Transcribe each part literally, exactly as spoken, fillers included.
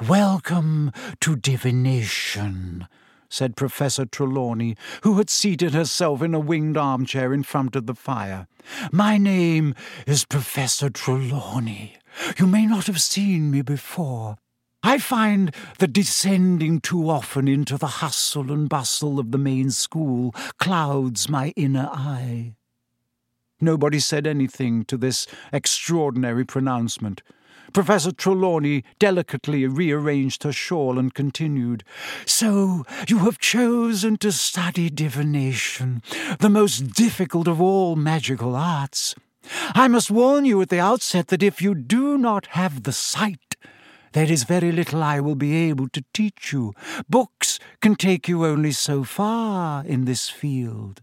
"Welcome to divination," said Professor Trelawney, who had seated herself in a winged armchair in front of the fire. "My name is Professor Trelawney. You may not have seen me before. I find that descending too often into the hustle and bustle of the main school clouds my inner eye." Nobody said anything to this extraordinary pronouncement. Professor Trelawney delicately rearranged her shawl and continued, "So you have chosen to study divination, the most difficult of all magical arts. I must warn you at the outset that if you do not have the sight, there is very little I will be able to teach you. Books can take you only so far in this field."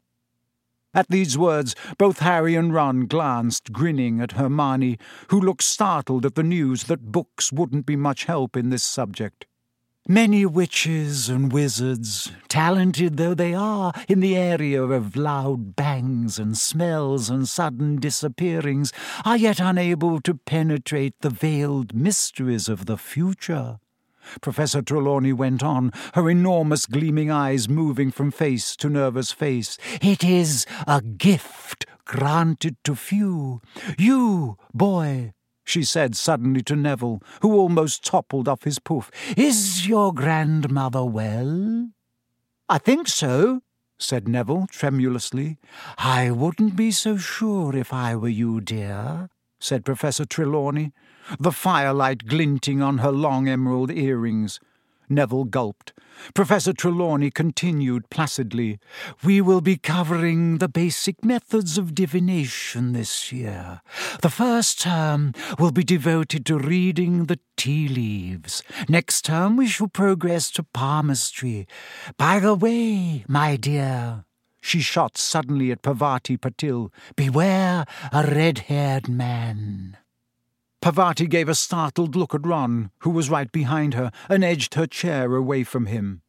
At these words, both Harry and Ron glanced, grinning at Hermione, who looked startled at the news that books wouldn't be much help in this subject. "Many witches and wizards, talented though they are in the area of loud bangs and smells and sudden disappearings, are yet unable to penetrate the veiled mysteries of the future," Professor Trelawney went on, her enormous gleaming eyes moving from face to nervous face. "It is a gift granted to few. You, boy," she said suddenly to Neville, who almost toppled off his poof, "is your grandmother well?" "I think so," said Neville tremulously. "I wouldn't be so sure if I were you, dear," said Professor Trelawney, the firelight glinting on her long emerald earrings. Neville gulped. Professor Trelawney continued placidly, "We will be covering the basic methods of divination this year. The first term will be devoted to reading the tea leaves. Next term we shall progress to palmistry. By the way, my dear," she shot suddenly at Parvati Patil, "beware a red-haired man." Parvati gave a startled look at Ron, who was right behind her, and edged her chair away from him.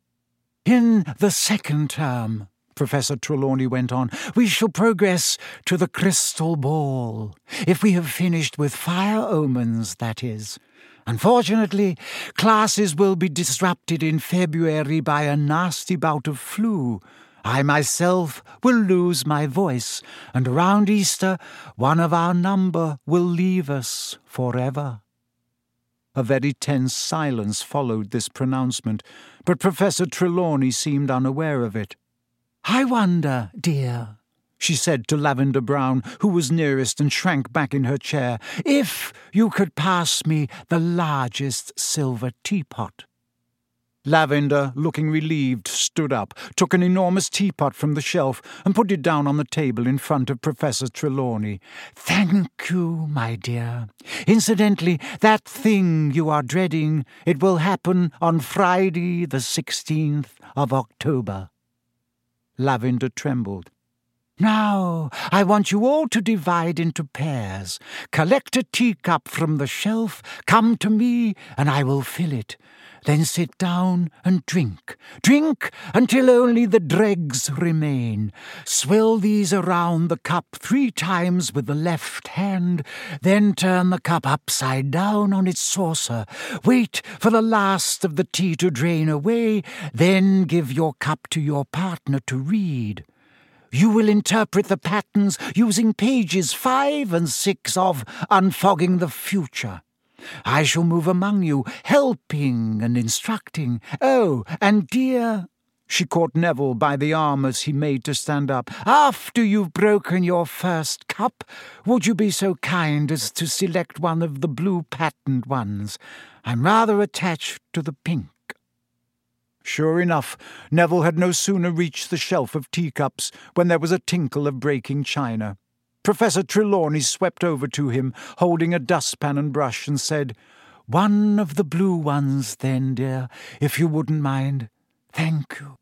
"In the second term," Professor Trelawney went on, "we shall progress to the crystal ball, if we have finished with fire omens, that is. Unfortunately, classes will be disrupted in February by a nasty bout of flu. I myself will lose my voice, and around Easter one of our number will leave us forever." A very tense silence followed this pronouncement, but Professor Trelawney seemed unaware of it. "I wonder, dear," she said to Lavender Brown, who was nearest and shrank back in her chair, "if you could pass me the largest silver teapot." Lavender, looking relieved, stood up, took an enormous teapot from the shelf, and put it down on the table in front of Professor Trelawney. "Thank you, my dear. Incidentally, that thing you are dreading, it will happen on Friday the sixteenth of October." Lavender trembled. "Now, I want you all to divide into pairs. Collect a teacup from the shelf, come to me, and I will fill it. Then sit down and drink. Drink until only the dregs remain. Swill these around the cup three times with the left hand, then turn the cup upside down on its saucer. Wait for the last of the tea to drain away, then give your cup to your partner to read. You will interpret the patterns using pages five and six of Unfogging the Future. I shall move among you, helping and instructing. Oh, and dear," she caught Neville by the arm as he made to stand up, "after you've broken your first cup, would you be so kind as to select one of the blue-patterned ones? I'm rather attached to the pink." Sure enough, Neville had no sooner reached the shelf of teacups when there was a tinkle of breaking china. Professor Trelawney swept over to him, holding a dustpan and brush, and said, "One of the blue ones, then, dear, if you wouldn't mind. Thank you."